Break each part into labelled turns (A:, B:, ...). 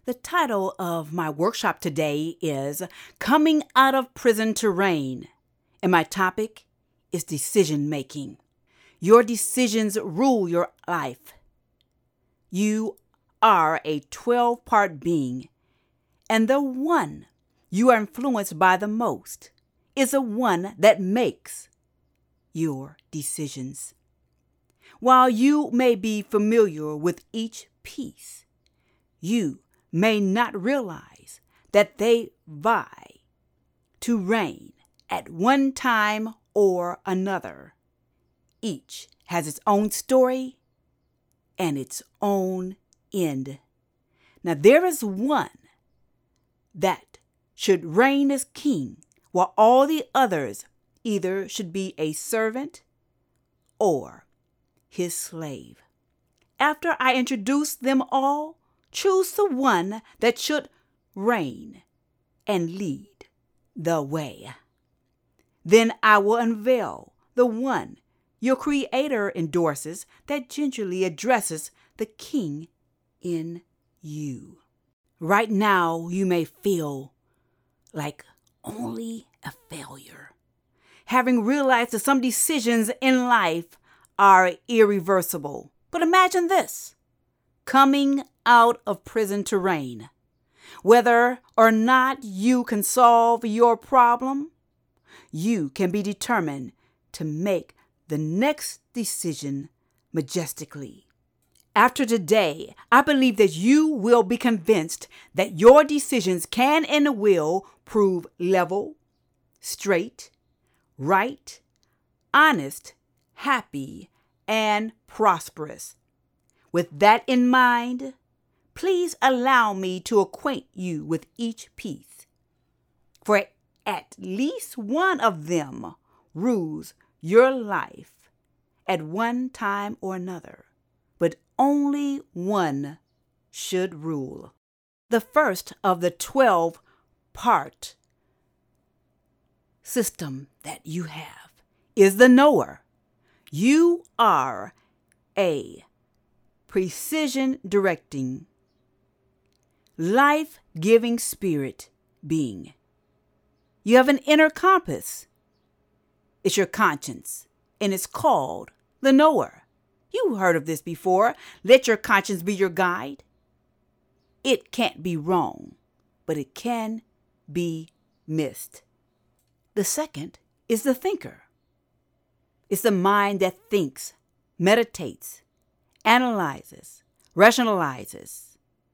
A: The title of my workshop today is Coming Out of Prison to Reign, and my topic is decision making. Your decisions rule your life. You are a 12-part being, and the one you are influenced by the most is the one that makes your decisions. While you may be familiar with each piece, you may not realize that they vie to reign at one time or another. Each has its own story and its own end. Now there is one that should reign as king, while all the others either should be a servant or his slave. After I introduce them all, choose the one that should reign and lead the way. Then I will unveil the one your Creator endorses that gingerly addresses the King in you. Right now, you may feel like only a failure, having realized that some decisions in life are irreversible. But imagine this: coming out of prison to reign. Whether or not you can solve your problem, you can be determined to make the next decision majestically. After today, I believe that you will be convinced that your decisions can and will prove level, straight, right, honest, happy, and prosperous. With that in mind, please allow me to acquaint you with each piece, for at least one of them rules your life at one time or another, but only one should rule. The first of the 12-part system that you have is the knower. You are a precision directing, life-giving spirit being. You have an inner compass. It's your conscience, and it's called the knower. You heard of this before. Let your conscience be your guide. It can't be wrong, but it can be missed. The second is the thinker. It's the mind that thinks, meditates, analyzes, rationalizes.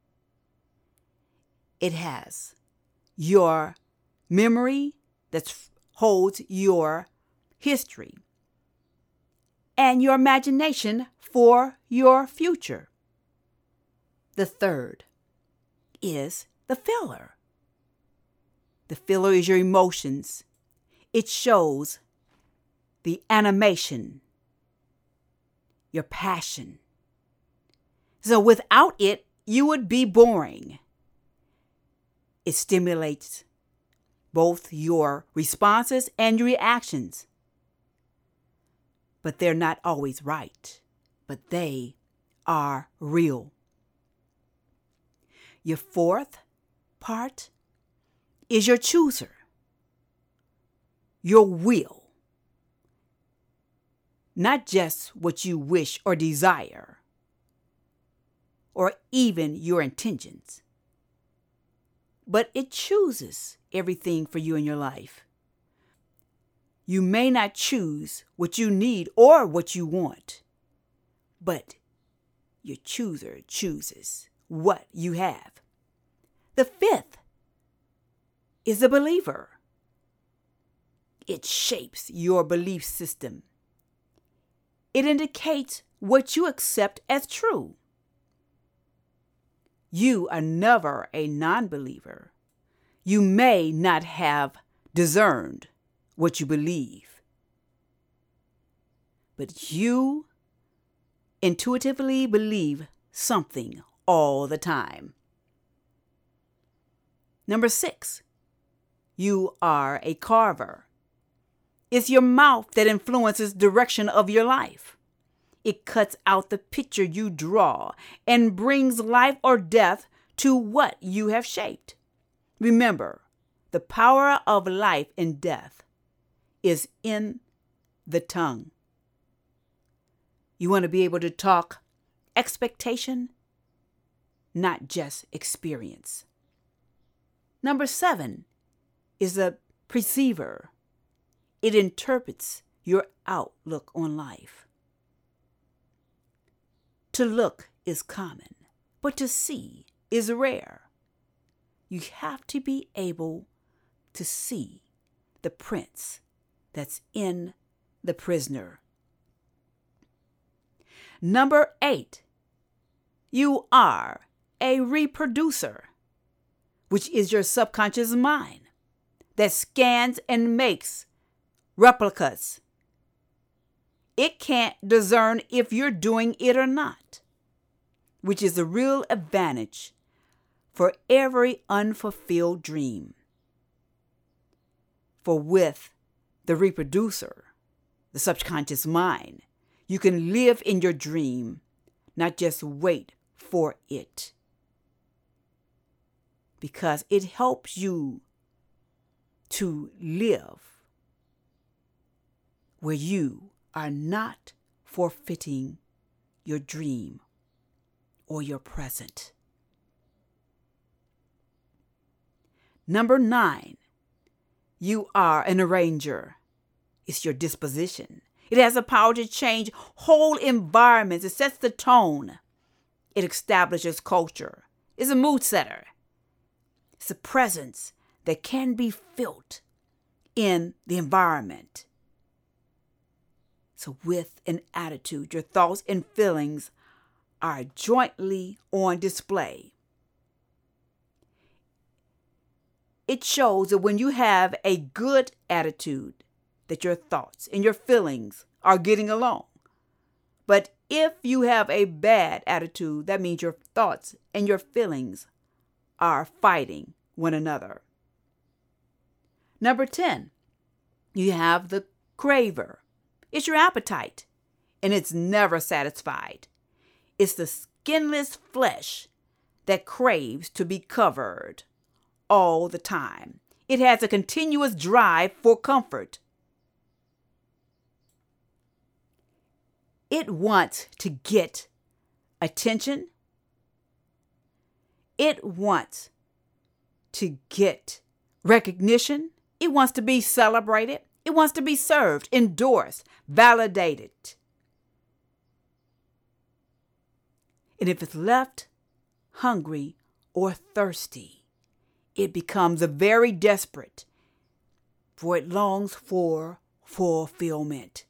A: It has your memory that holds your history and your imagination for your future. The third is the filler. The filler is your emotions. It shows the animation, your passion. So without it, you would be boring. It stimulates both your responses and your reactions. But they're not always right, but they are real. Your fourth part is your chooser, your will. Not just what you wish or desire, or even your intentions, but it chooses everything for you in your life. You may not choose what you need or what you want, but your chooser chooses what you have. The fifth is the believer. It shapes your belief system. It indicates what you accept as true. You are never a non-believer. You may not have discerned what you believe, but you intuitively believe something all the time. Number 6, you are a carver. It's your mouth that influences direction of your life. It cuts out the picture you draw and brings life or death to what you have shaped. Remember, the power of life and death is in the tongue. You want to be able to talk expectation, not just experience. Number 7 is a perceiver. It interprets your outlook on life. To look is common, but to see is rare. You have to be able to see the prince that's in the prisoner. Number 8, you are a reproducer, which is your subconscious mind that scans and makes replicas. It can't discern if you're doing it or not, which is a real advantage for every unfulfilled dream. For with the reproducer, the subconscious mind, you can live in your dream, not just wait for it. Because it helps you to live where you are not forfeiting your dream or your present. Number 9, you are an arranger. It's your disposition. It has the power to change whole environments. It sets the tone. It establishes culture. It's a mood setter. It's a presence that can be felt in the environment. So with an attitude, your thoughts and feelings are jointly on display. It shows that when you have a good attitude, that your thoughts and your feelings are getting along. But if you have a bad attitude, that means your thoughts and your feelings are fighting one another. Number 10, you have the craver. It's your appetite, and it's never satisfied. It's the skinless flesh that craves to be covered all the time. It has a continuous drive for comfort. It wants to get attention. It wants to get recognition. It wants to be celebrated. It wants to be served, endorsed, validated. And if it's left hungry or thirsty, it becomes very desperate, for it longs for fulfillment.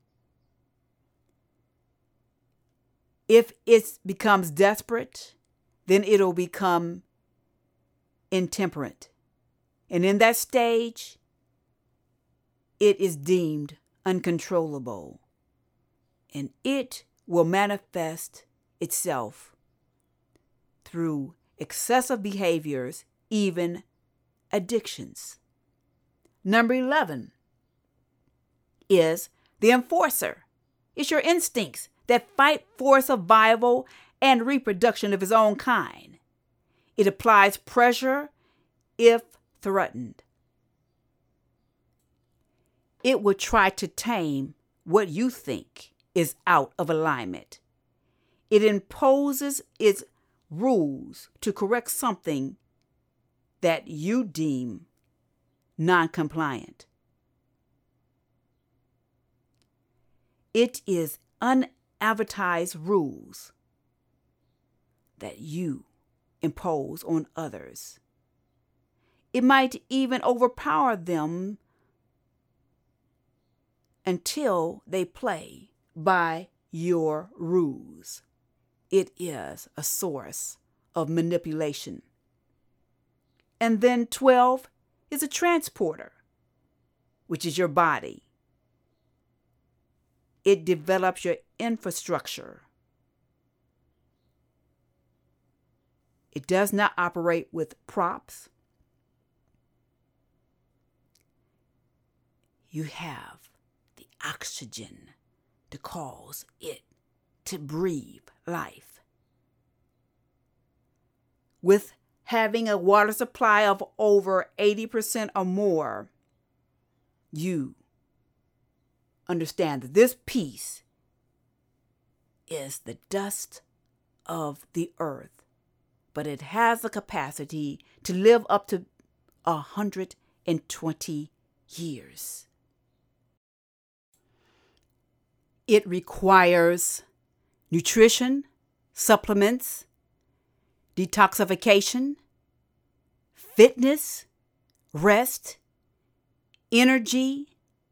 A: If it becomes desperate, then it'll become intemperate. And in that stage, it is deemed uncontrollable. And it will manifest itself through excessive behaviors, even addictions. Number 11 is the enforcer. It's your instincts that fight for survival and reproduction of its own kind. It applies pressure if threatened. It will try to tame what you think is out of alignment. It imposes its rules to correct something that you deem non-compliant. It is unadvertised rules that you impose on others. It might even overpower them until they play by your rules. It is a source of manipulation. And then 12 is a transporter, which is your body. It develops your infrastructure. It does not operate with props. You have the oxygen to cause it to breathe life. with having a water supply of over 80% or more, you understand that this piece is the dust of the earth, but it has the capacity to live up to 120 years. It requires nutrition, supplements, detoxification, fitness, rest, energy,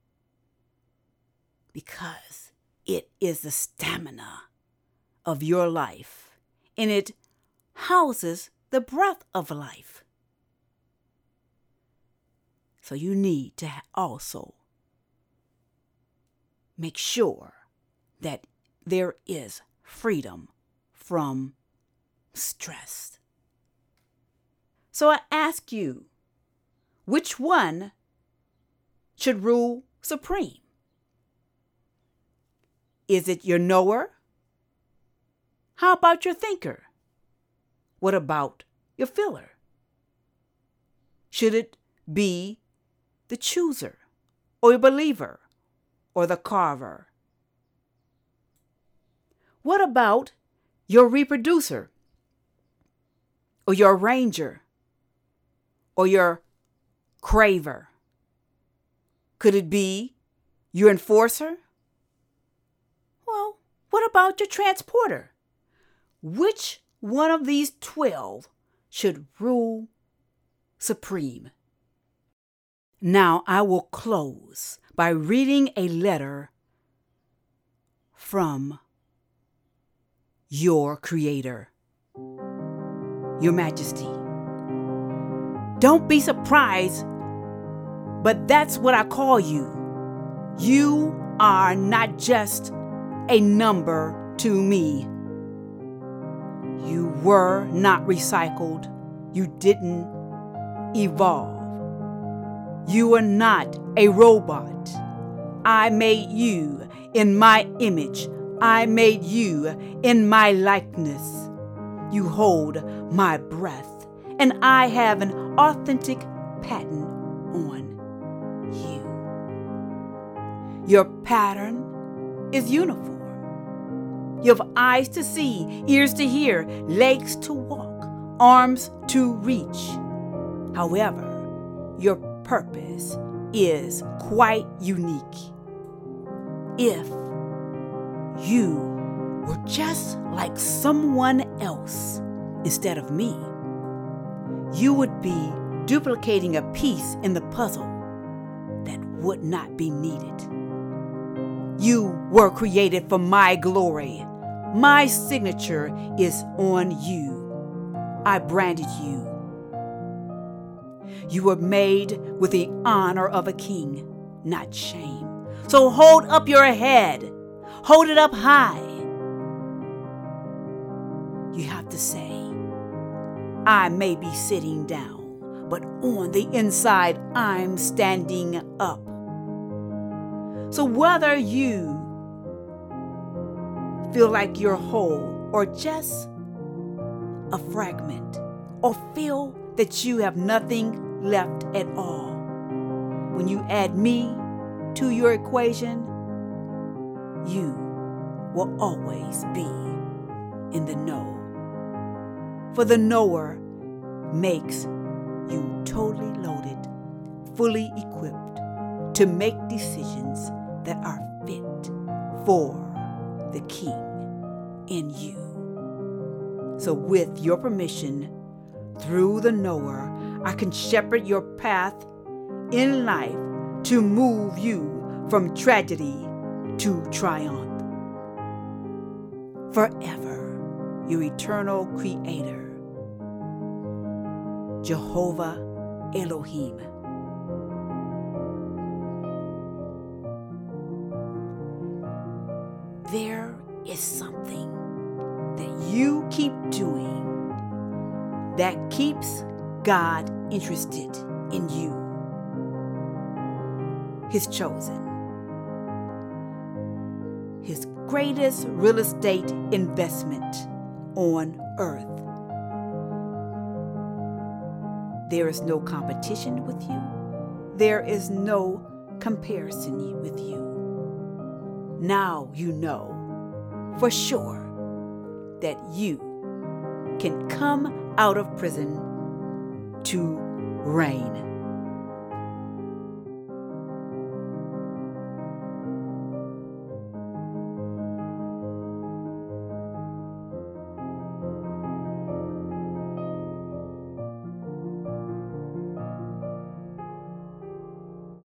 A: because it is the stamina of your life, and it houses the breath of life. So you need to also make sure that there is freedom from stress. So I ask you, which one should rule supreme? Is it your knower? How about your thinker? What about your feeler? Should it be the chooser, or your believer, or the carver? What about your reproducer, or your arranger, or your craver? Could it be your enforcer? Well, what about your transporter? Which one of these 12 should rule supreme? Now I will close by reading a letter from your Creator, Your Majesty. Don't be surprised, but that's what I call you. You are not just a number to me. You were not recycled. You didn't evolve. You are not a robot. I made you in my image. I made you in my likeness. You hold my breath, and I have an authentic patent on you. Your pattern is uniform. You have eyes to see, ears to hear, legs to walk, arms to reach. However, your purpose is quite unique. If you were just like someone else instead of me, you would be duplicating a piece in the puzzle that would not be needed. You were created for my glory. My signature is on you. I branded you. You were made with the honor of a king, not shame. So hold up your head. Hold it up high. You have to say, I may be sitting down, but on the inside, I'm standing up. So whether you feel like you're whole or just a fragment, or feel that you have nothing left at all, when you add me to your equation, you will always be in the know. For the knower makes you totally loaded, fully equipped to make decisions that are fit for the King in you. So with your permission, through the knower, I can shepherd your path in life to move you from tragedy to triumph. Forever, your eternal Creator, Jehovah Elohim. There is something that you keep doing that keeps God interested in you, His chosen, His greatest real estate investment on earth. There is no competition with you. There is no comparison with you. Now you know for sure that you can come out of prison to reign.